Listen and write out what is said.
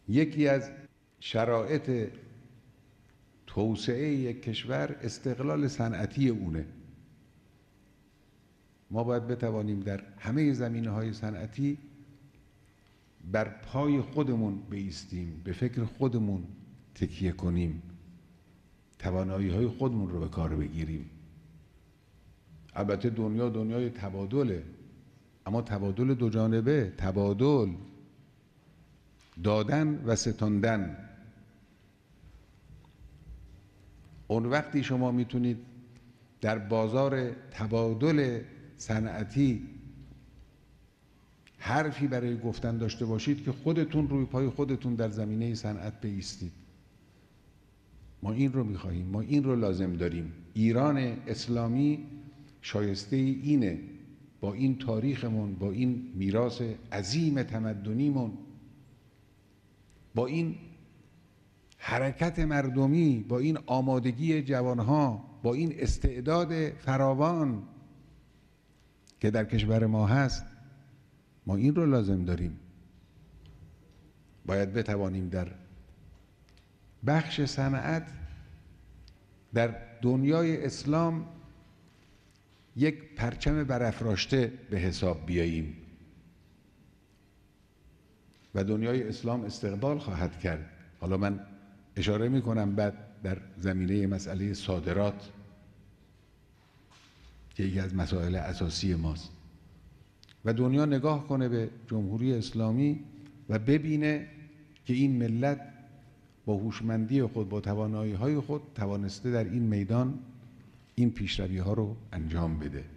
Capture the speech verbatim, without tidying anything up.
یکی از شرایط توسعه یک کشور استقلال صنعتی اونه. ما باید بتوانیم در همه زمینه‌های صنعتی بر پای خودمون بایستیم، به فکر خودمون تکیه کنیم، توانایی‌های خودمون رو به کار بگیریم. البته دنیا دنیای تبادله، اما تبادل دو جانبه، تبادل، دادن و ستاندن. اون وقتی شما میتونید در بازار تبادل صنعتی حرفی برای گفتن داشته باشید که خودتون روی پای خودتون در زمینه صنعت بایستید. ما این رو میخواهیم، ما این رو لازم داریم. ایران اسلامی شایسته اینه، با این تاریخمون، با این میراث عظیم تمدنیمون، با این حرکت مردمی، با این آمادگی جوانها، با این استعداد فراوان که در کشور ما هست، ما این رو لازم داریم. باید بتوانیم در بخش صنعت در دنیای اسلام یک پرچم برافراشته به حساب بیاییم و دنیای اسلام استقبال خواهد کرد. حالا من اشاره می کنم بعد در زمینه مسئله صادرات که یکی از مسائل اساسی ماست و دنیا نگاه کنه به جمهوری اسلامی و ببینه که این ملت با هوشمندی خود، با توانایی‌های خود توانسته در این میدان این پیشروی‌ها رو انجام بده.